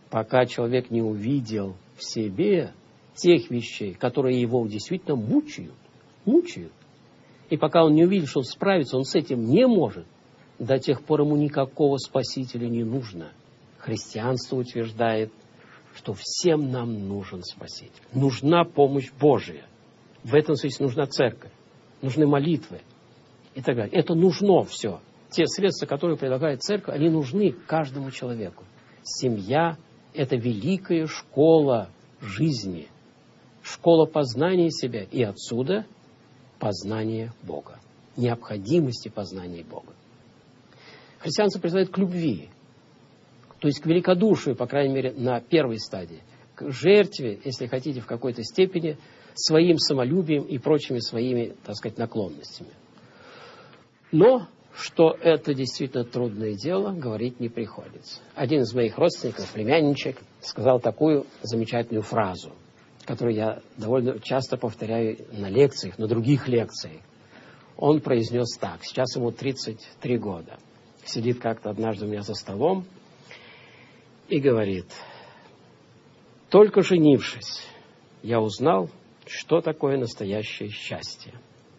пока человек не увидел в себе тех вещей, которые его действительно мучают. И пока он не увидел, что он справится, он с этим не может, до тех пор ему никакого спасителя не нужно. Христианство утверждает, что всем нам нужен спаситель. Нужна помощь Божия. В этом смысле нужна церковь, нужны молитвы и так далее. Это нужно все. Те средства, которые предлагает церковь, они нужны каждому человеку. Семья – это великая школа жизни, школа познания себя, и отсюда познание Бога, необходимости познания Бога. Христианство призывает к любви, то есть к великодушию, по крайней мере, на первой стадии, к жертве, если хотите, в какой-то степени, своим самолюбием и прочими своими, так сказать, наклонностями. Но что это действительно трудное дело, говорить не приходится. Один из моих родственников, племянничек, сказал такую замечательную фразу, которую я довольно часто повторяю на лекциях, на других лекциях. Он произнес так, сейчас ему 33 года. Сидит как-то однажды у меня за столом и говорит: только женившись, я узнал, что такое настоящее счастье.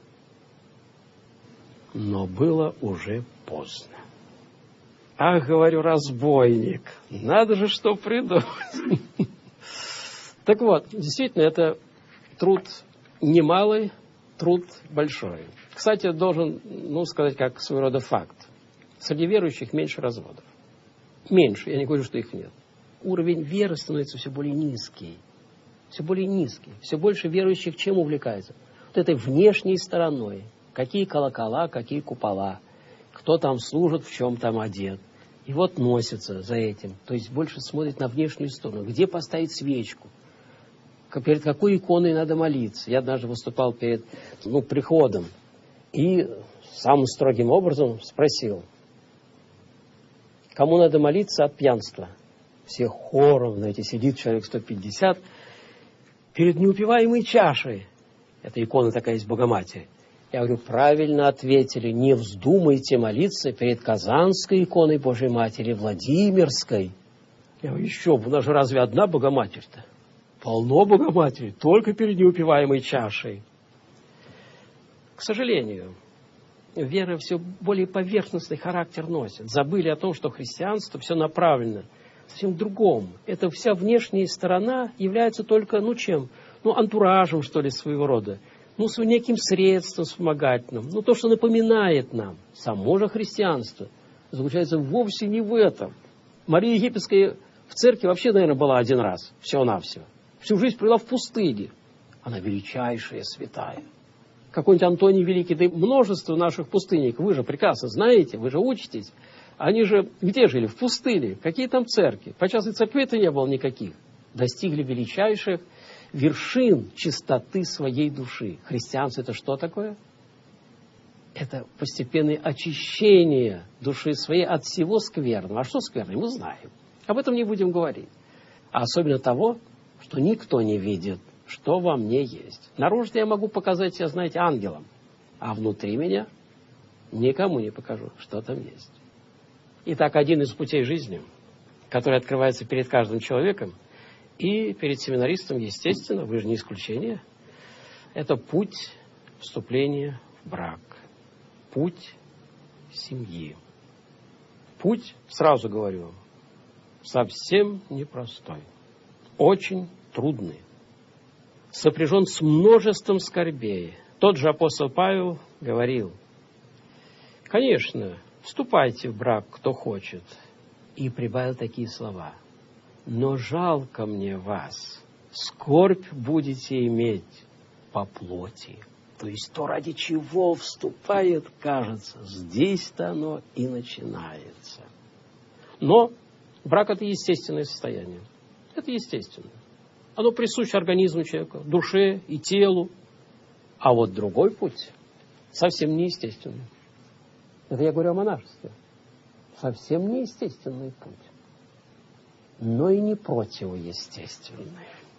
Но было уже поздно. Ах, говорю, разбойник, надо же что придумать. Так вот, действительно, это труд немалый, труд большой. Кстати, должен, сказать, как своего рода факт. Среди верующих меньше разводов. Меньше, я не говорю, что их нет. Уровень веры становится все более низкий. Все более низкий. Все больше верующих чем увлекаются? Вот этой внешней стороной. Какие колокола, какие купола. Кто там служит, в чем там одет. И вот носится за этим. То есть больше смотрит на внешнюю сторону. Где поставить свечку? Перед какой иконой надо молиться? Я однажды выступал перед приходом. И самым строгим образом спросил: кому надо молиться от пьянства? Все хором, знаете, сидит человек 150 перед неупиваемой чашей. Это икона такая из Богоматери. Я говорю, правильно ответили, не вздумайте молиться перед Казанской иконой Божьей Матери, Владимирской. Я говорю, еще бы, у нас же разве одна Богоматерь-то? Полно Богоматери, только перед неупиваемой чашей. К сожалению, вера все более поверхностный характер носит. Забыли о том, что христианство все направлено совсем в другом. Это вся внешняя сторона является только, чем? Антуражем, что ли, своего рода. С неким средством вспомогательным. То, что напоминает нам. Само же христианство заключается вовсе не в этом. Мария Египетская в церкви вообще, наверное, была один раз. Всего-навсего. Всю жизнь провела в пустыне. Она величайшая святая. Какой-нибудь Антоний Великий, да и множество наших пустынников. Вы же прекрасно знаете, вы же учитесь. Они же где жили? В пустыне. Какие там церкви? По части церквей-то не было никаких. Достигли величайших вершин чистоты своей души. Христианство — это что такое? Это постепенное очищение души своей от всего скверного. А что скверное? Мы знаем. Об этом не будем говорить. А особенно того, что никто не видит, что во мне есть. Наружно я могу показать себя, знаете, ангелом. А внутри меня никому не покажу, что там есть. Итак, один из путей жизни, который открывается перед каждым человеком, и перед семинаристом, естественно, вы же не исключение, это путь вступления в брак, путь семьи. Путь, сразу говорю, совсем непростой, очень трудный, сопряжен с множеством скорбей. Тот же апостол Павел говорил, конечно, вступайте в брак, кто хочет, и прибавил такие слова: но жалко мне вас, скорбь будете иметь по плоти. То есть то, ради чего вступает, кажется, здесь-то оно и начинается. Но брак — это естественное состояние. Это естественно. Оно присуще организму человека, душе и телу. А вот другой путь совсем неестественный. Это я говорю о монашестве. Совсем неестественный путь. Но и не противоестественные.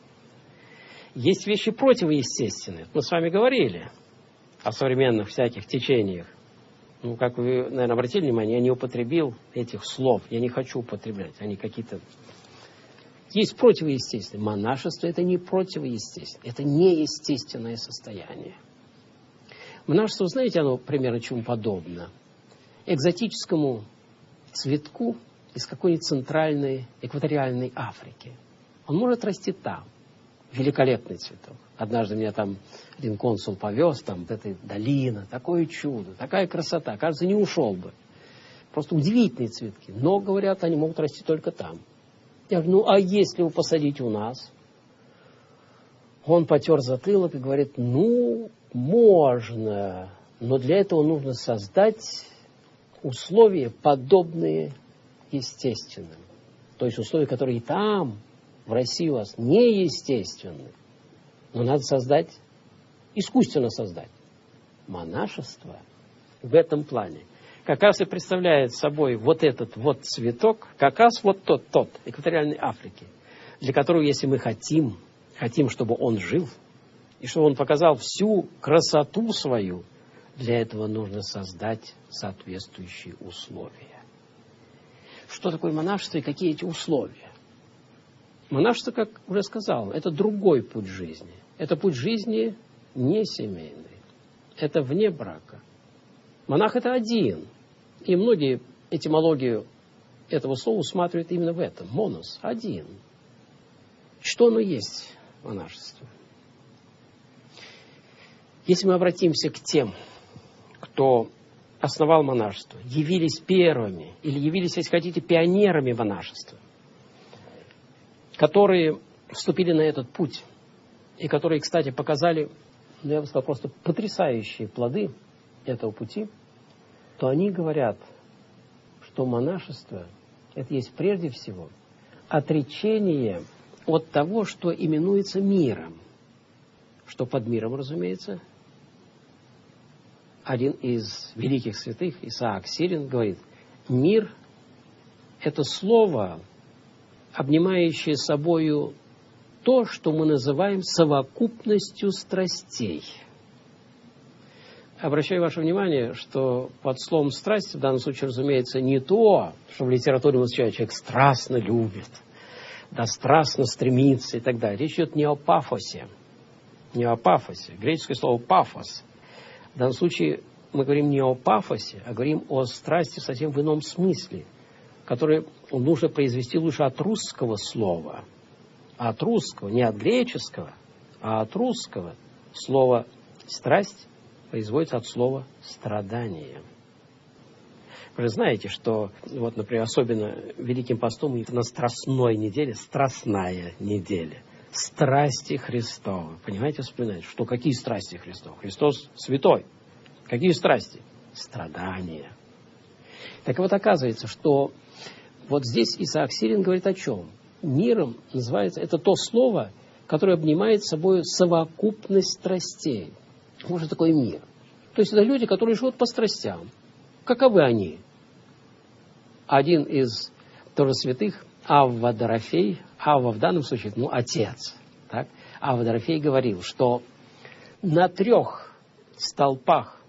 Есть вещи противоестественные. Мы с вами говорили о современных всяких течениях. Как вы, наверное, обратили внимание, я не употребил этих слов. Я не хочу употреблять. Они какие-то Есть противоестественное. Монашество – это не противоестественное, это неестественное состояние. Монашество, знаете, оно примерно чему подобно? Экзотическому цветку из какой-нибудь центральной экваториальной Африки. Он может расти там. Великолепный цветок. Однажды меня там один консул повез, там вот эта долина, такое чудо, такая красота. Кажется, не ушел бы. Просто удивительные цветки. Но, говорят, они могут расти только там. Я говорю, ну а если его посадить у нас? Он потер затылок и говорит, ну, можно, но для этого нужно создать условия, подобные естественным. То есть условия, которые и там, в России у вас, неестественны. Но надо создать, искусственно создать. Монашество в этом плане как раз и представляет собой вот этот вот цветок, как раз вот тот экваториальной Африки, для которого, если мы хотим, чтобы он жил, и чтобы он показал всю красоту свою, для этого нужно создать соответствующие условия. Что такое монашество и какие эти условия? Монашество, как уже сказал, это другой путь жизни. Это путь жизни не семейный. Это вне брака. Монах – это один. И многие этимологию этого слова усматривают именно в этом. Монос – один. Что оно есть, монашество? Если мы обратимся к тем, кто основал монашество, явились первыми, или явились, если хотите, пионерами монашества, которые вступили на этот путь, и которые, кстати, показали, ну, я бы сказал, просто потрясающие плоды этого пути, то они говорят, что монашество – это есть прежде всего отречение от того, что именуется миром. Что под миром, разумеется, один из великих святых, Исаак Сирин, говорит, мир – это слово, обнимающее собою то, что мы называем совокупностью страстей. Обращаю ваше внимание, что под словом «страсть» в данном случае, разумеется, не то, что в литературе означает человек страстно любит, да страстно стремится и так далее. Речь идет не о пафосе. Не о пафосе. Греческое слово «пафос». В данном случае мы говорим не о пафосе, а говорим о страсти совсем в ином смысле, который нужно произвести лучше от русского слова. От русского, не от греческого, а от русского. Слово «страсть» производится от слова «страдание». Вы же знаете, что, вот, например, особенно Великим постом на Страстной неделе, Страстная неделя, страсти Христовы. Понимаете, вспоминаете, что какие страсти Христовы? Христос святой. Какие страсти? Страдания. Так вот, оказывается, что вот здесь Исаак Сирин говорит о чем? Миром называется, это то слово, которое обнимает собой совокупность страстей. Что же такое мир? То есть это люди, которые живут по страстям. Каковы они? Один из тоже святых, Авва Дорофей, Авва в данном случае, ну, отец, так? Авва Дорофей говорил, что на 3 столпах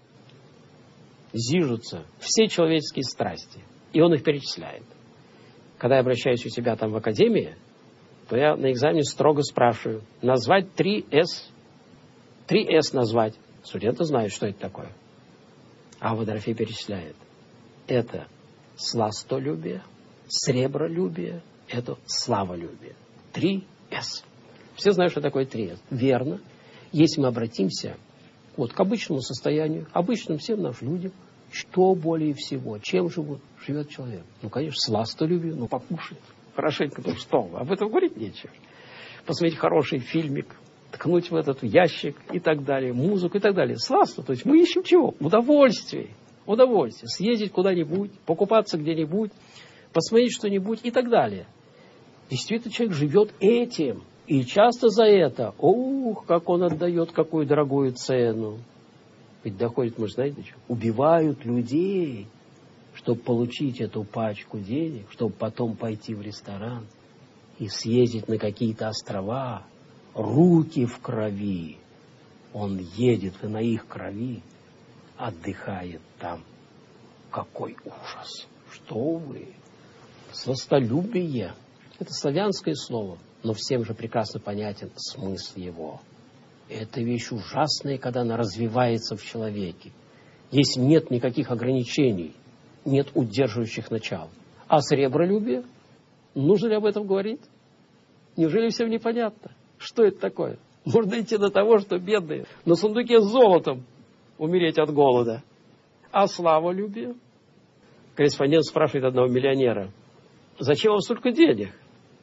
зижутся все человеческие страсти. И он их перечисляет. Когда я обращаюсь у себя там в академии, то я на экзамене строго спрашиваю, назвать 3 С. 3 С назвать. Студенты знают, что это такое. Авва Дорофей перечисляет. Это сластолюбие, сребролюбие, это славолюбие. 3 С. Все знают, что такое 3 С. Верно. Если мы обратимся вот к обычному состоянию, обычным всем нашим людям, что более всего, чем живет человек? Ну, конечно, сластолюбие, ну, покушать. Хорошенько, ну что вы, об этом говорить нечего. Посмотреть хороший фильмик, ткнуть в этот ящик и так далее, музыку и так далее. Сластно, то есть мы ищем чего? Удовольствие. Удовольствие. Съездить куда-нибудь, покупаться где-нибудь, посмотреть что-нибудь и так далее. Действительно, человек живет этим. И часто за это, как он отдает какую дорогую цену. Ведь доходит, может, знаете, что? Убивают людей, чтобы получить эту пачку денег, чтобы потом пойти в ресторан и съездить на какие-то острова. Руки в крови. Он едет и на их крови отдыхает там. Какой ужас! Что вы? Сластолюбие. Это славянское слово, но всем же прекрасно понятен смысл его. Это вещь ужасная, когда она развивается в человеке. Здесь нет никаких ограничений, нет удерживающих начал. А сребролюбие? Нужно ли об этом говорить? Неужели всем непонятно? Что это такое? Можно идти до того, что бедные на сундуке с золотом умереть от голода. А славолюбие? Корреспондент спрашивает одного миллионера: зачем вам столько денег?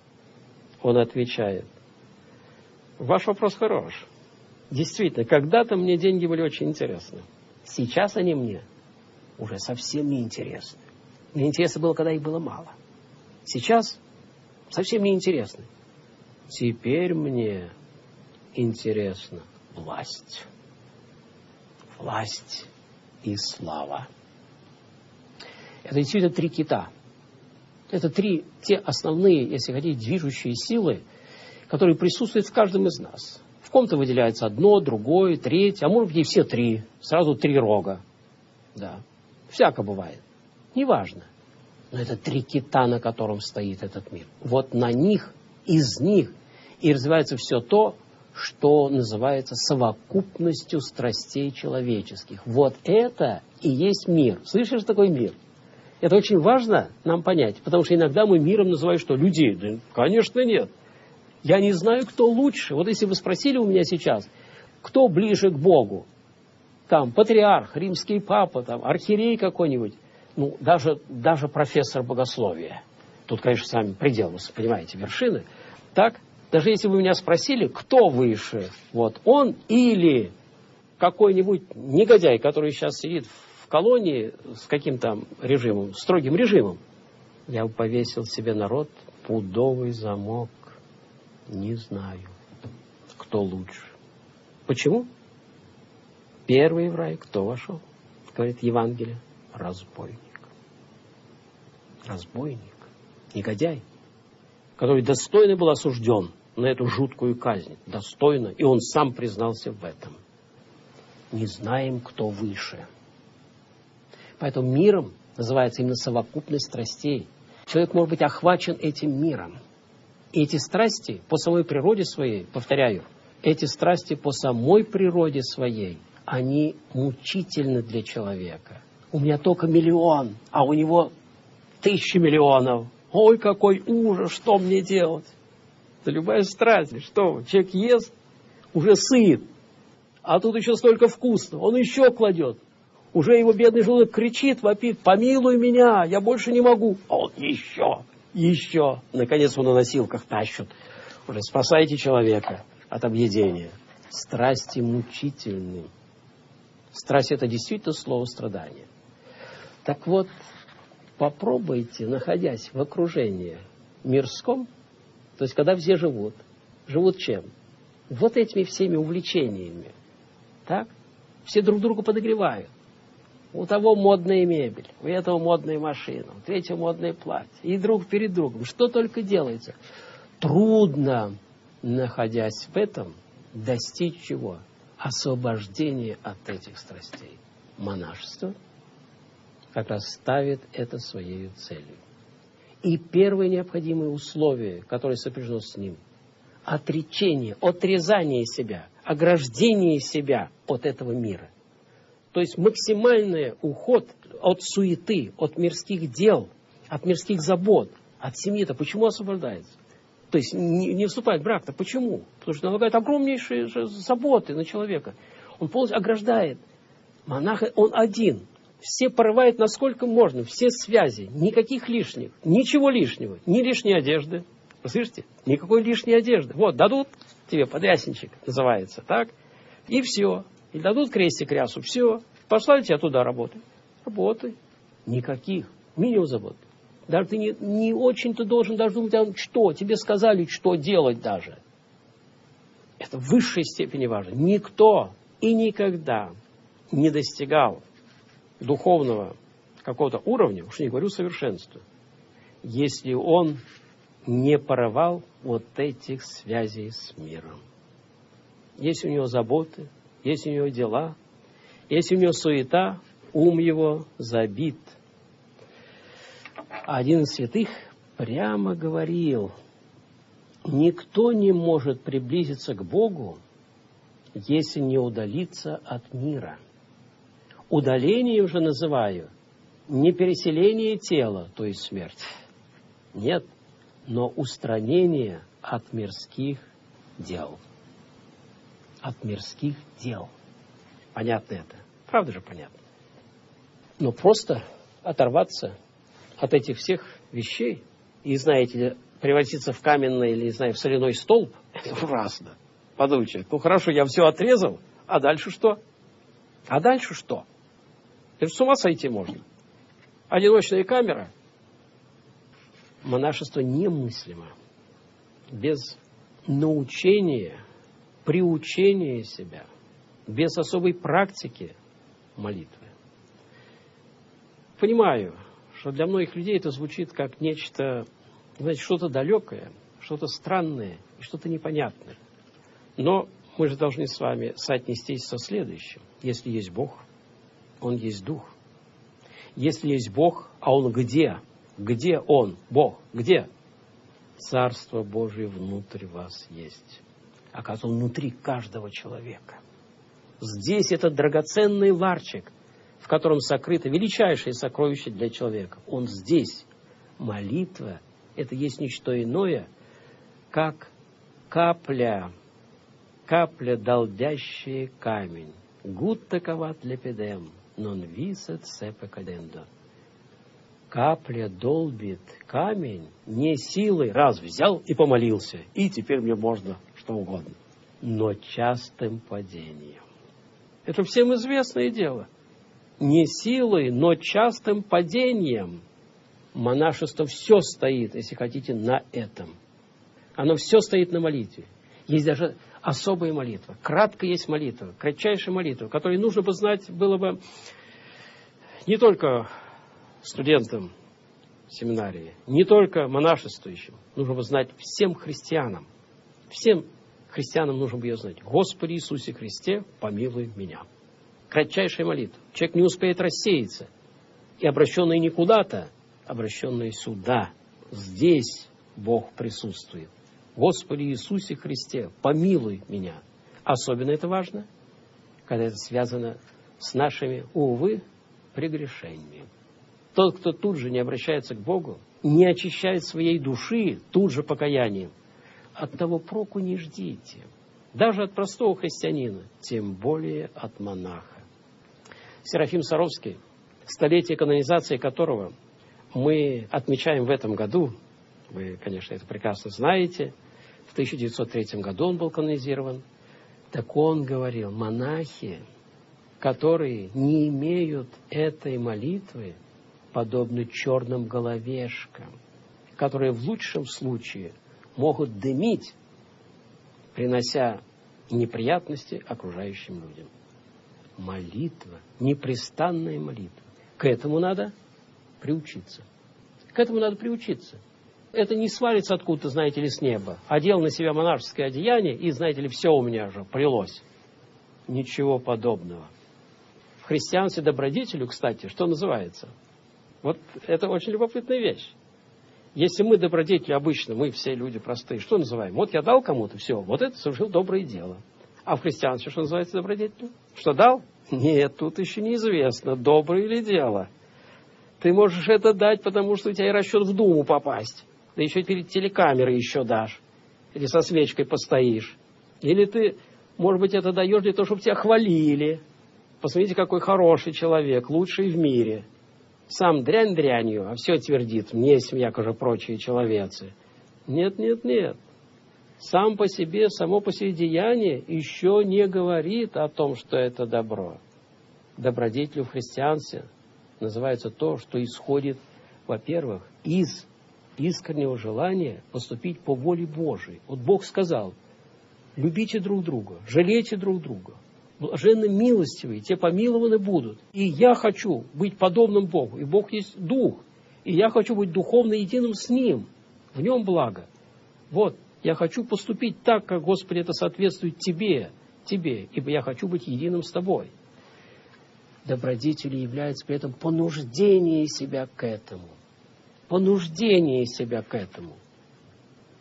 Он отвечает: ваш вопрос хорош. Действительно, когда-то мне деньги были очень интересны. Сейчас они мне уже совсем не интересны. Мне интересно было, когда их было мало. Сейчас совсем не интересны. Теперь мне интересна власть. Власть и слава. Это действительно три кита. Это те основные, если хотите, движущие силы, которые присутствуют в каждом из нас. В ком-то выделяется одно, другое, третье, а может быть и все три. Сразу три рога. Да. Всяко бывает. Неважно. Но это три кита, на котором стоит этот мир. Вот на них, из них и развивается все то, что называется совокупностью страстей человеческих. Вот это и есть мир. Слышишь, такой мир? Это очень важно нам понять, потому что иногда мы миром называем что? Людей. Да, конечно, нет. Я не знаю, кто лучше. Вот если вы спросили у меня сейчас, кто ближе к Богу? Там патриарх, римский папа, там, архиерей какой-нибудь, ну, даже профессор богословия. Тут, конечно, сами предел, вы понимаете, вершины. Так, даже если вы меня спросили, кто выше, вот он или какой-нибудь негодяй, который сейчас сидит в колонии с каким-то режимом, строгим режимом, я бы повесил себе народ пудовый замок. Не знаю, кто лучше. Почему? Первый в рай кто вошел? Говорит Евангелие. Разбойник. Разбойник. Негодяй. Который достойно был осужден на эту жуткую казнь. Достойно. И он сам признался в этом. Не знаем, кто выше. Поэтому миром называется именно совокупность страстей. Человек может быть охвачен этим миром. И эти страсти по самой природе своей, повторяю, эти страсти по самой природе своей, они мучительны для человека. У меня только 1 миллион, а у него 1000 миллионов. Ой, какой ужас, что мне делать? Это любая страсть. Что? Человек ест, уже сыт, а тут еще столько вкусного. Он еще кладет. Уже его бедный желудок кричит, вопит: помилуй меня, я больше не могу. А он еще. Наконец, он на носилках тащат. Уже спасайте человека от объедения. Страсти мучительны. Страсть — это действительно слово страдания. Так вот, попробуйте, находясь в окружении мирском, то есть когда все живут чем? Вот этими всеми увлечениями. Так? Все друг друга подогревают. У того модная мебель, у этого модная машина, у третьего модное платье. И друг перед другом. Что только делается. Трудно, находясь в этом, достичь чего? Освобождения от этих страстей. Монашество как раз ставит это своей целью. И первое необходимое условие, которое сопряжено с ним, отречение, отрезание себя, ограждение себя от этого мира. То есть максимальный уход от суеты, от мирских дел, от мирских забот, от семьи-то. Почему освобождается? То есть не вступает в брак-то. Почему? Потому что налагает огромнейшие заботы на человека. Он полностью ограждает. Монах, он один. Все порывает насколько можно, все связи, никаких лишних, ничего лишнего, ни лишней одежды. Вы слышите? Никакой лишней одежды. Вот, дадут тебе подрясничек, называется, так? И все. И дадут крестик, рясу, все. Послали тебя туда работать. Работай. Никаких. Минимум забот. Даже ты не очень-то должен даже думать, что. Тебе сказали, что делать даже. Это в высшей степени важно. Никто и никогда не достигал духовного какого-то уровня, уж не говорю совершенства, если он не порывал вот этих связей с миром. Есть у него заботы, есть у него дела, есть у него суета, ум его забит. Один из святых прямо говорил, Никто не может приблизиться к Богу, если не удалиться от мира. Удалением же называю не переселение тела, то есть смерть. Нет, но устранение от мирских дел. От мирских дел. Понятно это? Правда же понятно? Но просто оторваться от этих всех вещей и, знаете ли, превратиться в каменный или, не знаю, в соляной столб, это ужасно. Подумайте, ну хорошо, я все отрезал, а дальше что? А дальше что? Это с ума сойти можно. Одиночная камера. Монашество немыслимо без научения, приучения себя, без особой практики молитвы. Понимаю, что для многих людей это звучит как нечто, знаете, что-то далекое, что-то странное и что-то непонятное. Но мы же должны с вами соотнестись со следующим. Если есть Бог, Он есть Дух. Если есть Бог, а Он где? Где Он, Бог? Где? Царство Божие внутрь вас есть. Оказывается, Он внутри каждого человека. Здесь этот драгоценный ларчик, в котором сокрыто величайшее сокровище для человека. Он здесь. Молитва – это есть ничто иное, как капля долбящая камень. Гутта кават лепедем, нон висет сепе кадендо. Капля долбит камень не силой, раз взял и помолился, и теперь мне можно что угодно, но частым падением. Это всем известное дело. Не силой, но частым падением. Монашество все стоит, если хотите, на этом. Оно все стоит на молитве. Есть даже особая молитва. Кратко есть молитва, кратчайшая молитва, которую нужно бы знать было бы не только студентам семинарии, не только монашествующим. Нужно бы знать всем христианам. Всем христианам нужно бы ее знать. Господи Иисусе Христе, помилуй меня. Кратчайшая молитва. Человек не успеет рассеяться. И обращенный не куда-то, обращенный сюда. Здесь Бог присутствует. Господи Иисусе Христе, помилуй меня. Особенно это важно, когда это связано с нашими, увы, прегрешениями. Тот, кто тут же не обращается к Богу, не очищает своей души тут же покаянием, от того проку не ждите. Даже от простого христианина, тем более от монаха. Серафим Саровский, столетие канонизации которого мы отмечаем в этом году, вы, конечно, это прекрасно знаете, в 1903 году он был канонизирован, так он говорил, монахи, которые не имеют этой молитвы, подобны черным головешкам, которые в лучшем случае могут дымить, принося неприятности окружающим людям. Молитва, непрестанная молитва. К этому надо приучиться. К этому надо приучиться. Это не свалится откуда-то, знаете ли, с неба. Одел на себя монашеское одеяние, и, знаете ли, все у меня же прилось. Ничего подобного. В христианстве добродетелю, кстати, что называется? Вот это очень любопытная вещь. Если мы добродетели обычно, мы все люди простые, что называем? Вот я дал кому-то, все, вот это совершил доброе дело. А в христианстве что называется добродетелью? Что дал? Нет, тут еще неизвестно, доброе ли дело. Ты можешь это дать, потому что у тебя и расчет в Думу попасть. Да еще перед телекамерой еще дашь. Или со свечкой постоишь. Или ты, может быть, это даешь для того, чтобы тебя хвалили. Посмотрите, какой хороший человек, лучший в мире. Сам дрянь дрянью, а все твердит, мне семья, же прочие человецы. Нет, нет, нет. Само по себе деяние еще не говорит о том, что это добро. Добродетелью в христианстве называется то, что исходит, во-первых, из искреннего желания поступить по воле Божией. Вот Бог сказал, любите друг друга, жалейте друг друга. Блаженны милостивые, те помилованы будут. И я хочу быть подобным Богу. И Бог есть Дух. И я хочу быть духовно единым с Ним. В Нем благо. Вот, я хочу поступить так, как, Господи, это соответствует Тебе, ибо я хочу быть единым с Тобой. Добродетелью является при этом понуждение себя к этому. Понуждение себя к этому.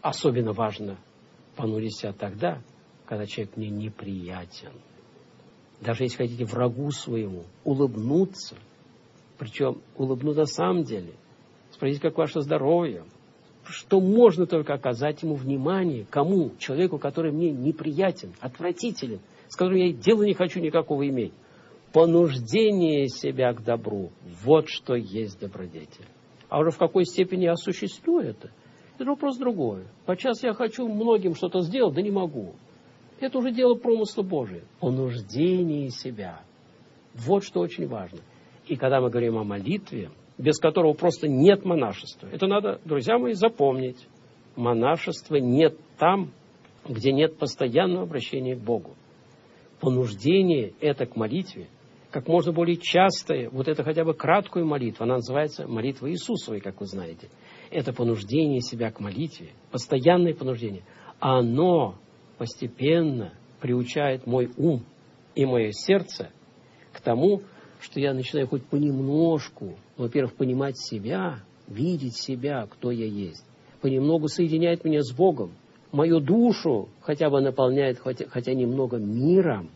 Особенно важно понурить себя тогда, когда человек мне неприятен. Даже если хотите врагу своему улыбнуться, причем улыбнуться на самом деле, спросить, как ваше здоровье, что можно только оказать ему внимание, кому? Человеку, который мне неприятен, отвратителен, с которым я дела не хочу никакого иметь. Понуждение себя к добру, вот что есть добродетель. А уже в какой степени я осуществлю это вопрос другой. Подчас я хочу многим что-то сделать, да не могу. Это уже дело промысла Божия. Понуждение себя. Вот что очень важно. И когда мы говорим о молитве, без которого просто нет монашества, это надо, друзья мои, запомнить. Монашества нет там, где нет постоянного обращения к Богу. Понуждение это к молитве, как можно более частое, вот это хотя бы краткую молитву, она называется молитва Иисусовой, как вы знаете. Это понуждение себя к молитве, постоянное понуждение. Оно постепенно приучает мой ум и мое сердце к тому, что я начинаю хоть понемножку, во-первых, понимать себя, видеть себя, кто я есть. Понемногу соединяет меня с Богом. Мою душу хотя бы наполняет, хотя немного миром.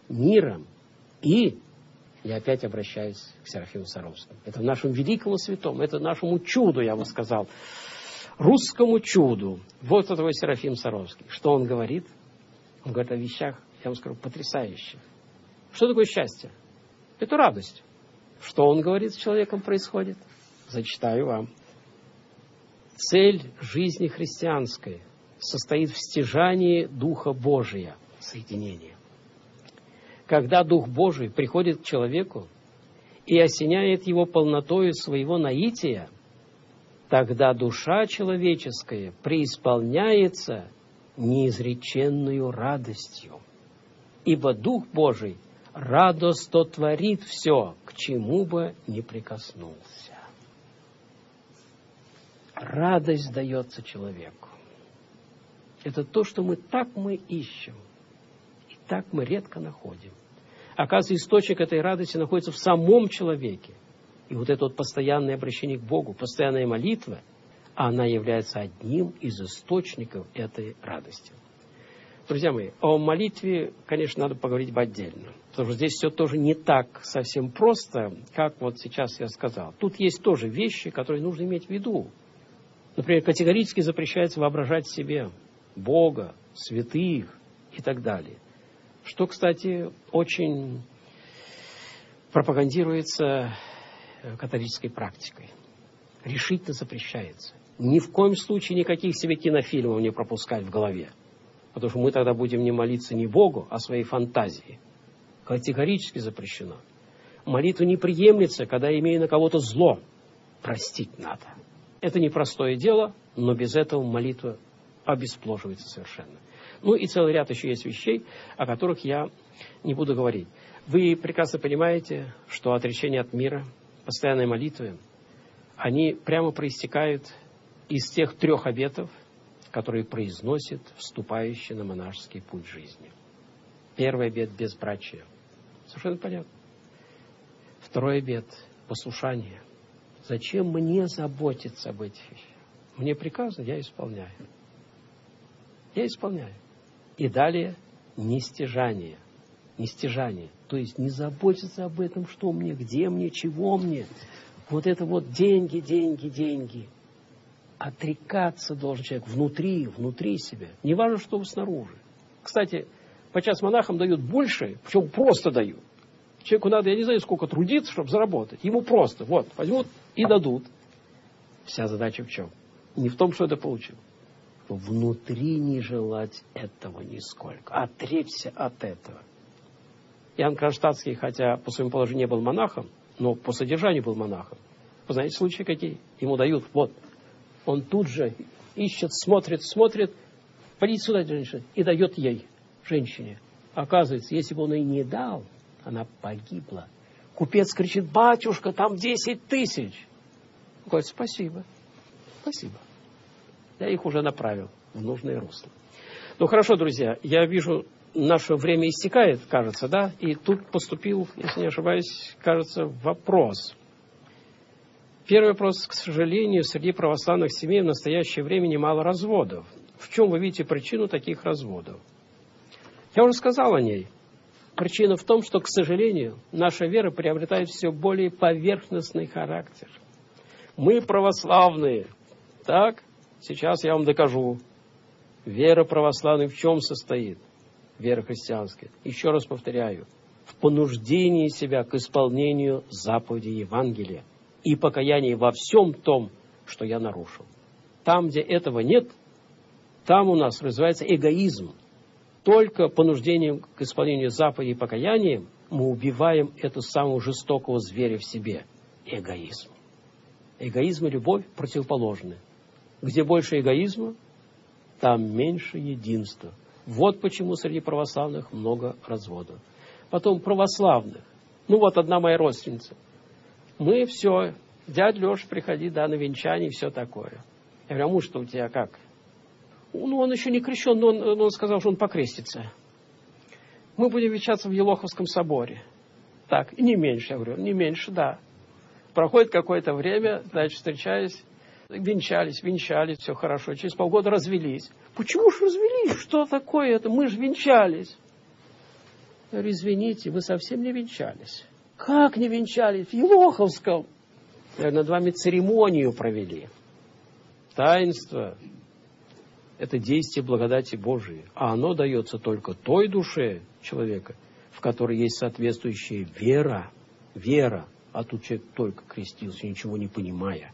И я опять обращаюсь к Серафиму Саровскому. Это нашему великому святому, это нашему чуду, я бы сказал, русскому чуду. Вот это вот Серафим Саровский. Что он говорит? Он говорит о вещах, я вам скажу, потрясающих. Что такое счастье? Это радость. Что он говорит с человеком происходит? Зачитаю вам. Цель жизни христианской состоит в стяжании Духа Божия, соединения. Когда Дух Божий приходит к человеку и осеняет его полнотою своего наития, тогда душа человеческая преисполняется неизреченную радостью. Ибо Дух Божий радостно творит все, к чему бы ни прикоснулся. Радость дается человеку. Это то, что мы ищем. И так мы редко находим. Оказывается, источник этой радости находится в самом человеке. И вот это вот постоянное обращение к Богу, постоянная молитва, она является одним из источников этой радости. Друзья мои, о молитве, конечно, надо поговорить отдельно. Потому что здесь все тоже не так совсем просто, как вот сейчас я сказал. Тут есть тоже вещи, которые нужно иметь в виду. Например, категорически запрещается воображать себе Бога, святых и так далее. Что, кстати, очень пропагандируется католической практикой. Решительно запрещается. Ни в коем случае никаких себе кинофильмов не пропускать в голове. Потому что мы тогда будем не молиться не Богу, а своей фантазии. Категорически запрещено. Молитва не приемлется, когда имею на кого-то зло. Простить надо. Это непростое дело, но без этого молитва обеспложивается совершенно. Ну и целый ряд еще есть вещей, о которых я не буду говорить. Вы прекрасно понимаете, что отречение от мира, постоянные молитвы, они прямо проистекают из тех 3 обетов, которые произносит вступающий на монашеский путь жизни. Первый обет – безбрачие. Совершенно понятно. Второй обет – послушание. Зачем мне заботиться об этих вещах? Мне приказано, я исполняю. Я исполняю. И далее нестяжание. Нестяжание. То есть не заботиться об этом, что мне, где мне, чего мне. Вот это вот деньги, деньги, деньги. Отрекаться должен человек внутри себя. Не важно, что вы снаружи. Кстати, подчас монахам дают больше, причем просто дают. Человеку надо, я не знаю, сколько трудиться, чтобы заработать. Ему просто, вот, возьмут и дадут. Вся задача в чем? Не в том, что это получил. Внутри не желать этого нисколько. Отречься от этого. Иоанн Кронштадтский, хотя по своему положению не был монахом, но по содержанию был монахом. Вы знаете, случаи какие? Ему дают, вот. Он тут же ищет, смотрит, подите сюда, женщина, и дает ей, женщине. Оказывается, если бы он ей не дал, она погибла. Купец кричит: батюшка, там 10 000. Он говорит: спасибо. Я их уже направил в нужное русло. Ну хорошо, друзья, я вижу, наше время истекает, кажется, да? И тут поступил, если не ошибаюсь, кажется, вопрос. Первый вопрос: к сожалению, среди православных семей в настоящее время немало разводов. в чем вы видите причину таких разводов? Я уже сказал о ней. Причина в том, что, к сожалению, наша вера приобретает все более поверхностный характер. Мы православные. Так, сейчас я вам докажу. Вера православная в чем состоит? Вера христианская. Еще раз повторяю. В понуждении себя к исполнению заповедей Евангелия и покаянии во всем том, что я нарушил. Там, где этого нет, там у нас развивается эгоизм. Только понуждением к исполнению заповедей и покаянием мы убиваем эту самого жестокого зверя в себе – эгоизм. Эгоизм и любовь противоположны. Где больше эгоизма, там меньше единства. Вот почему среди православных много разводов. Потом православных. Ну вот одна моя родственница. Мы все, дядя Леша, приходи, да, на венчание и все такое. Я говорю, а муж-то у тебя как? Ну, он еще не крещен, но он сказал, что он покрестится. Мы будем венчаться в Елоховском соборе. Так, и не меньше, я говорю, не меньше, да. Проходит какое-то время, значит, встречаясь, венчались, все хорошо. Через полгода развелись. Почему же развелись? Что такое это? Мы же венчались. Я говорю, извините, вы совсем не венчались. Как не венчались? В Елоховском. Я говорю, над вами церемонию провели. Таинство – это действие благодати Божией. А оно дается только той душе человека, в которой есть соответствующая вера. Вера. А тут человек только крестился, ничего не понимая.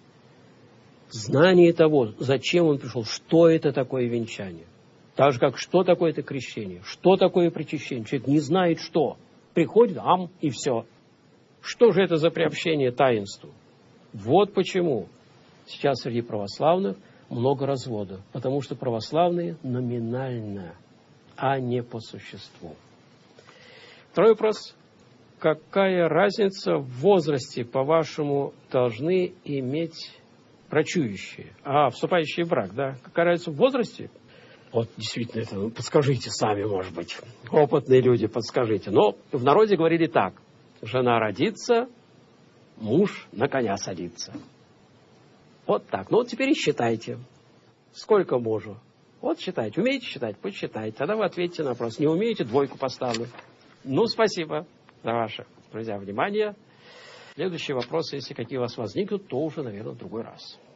Знание того, зачем он пришел, что это такое венчание. Так же, как что такое это крещение, что такое причащение. Человек не знает, что. Приходит, и все. Что же это за приобщение таинству? Вот почему сейчас среди православных много разводов. Потому что православные номинально, а не по существу. Второй вопрос. Какая разница в возрасте, по-вашему, должны иметь брачующие? Вступающие в брак, да? Какая разница в возрасте? Вот, действительно, это подскажите сами, может быть. Опытные люди, подскажите. Но в народе говорили так. Жена родится, муж на коня садится. Вот так. Ну, вот теперь и считайте. Сколько мужу? Вот считайте. Умеете считать? Посчитайте. Тогда вы ответите на вопрос. Не умеете? 2 поставлю. Ну, спасибо за ваше, друзья, внимание. Следующие вопросы, если какие у вас возникнут, то уже, наверное, в другой раз.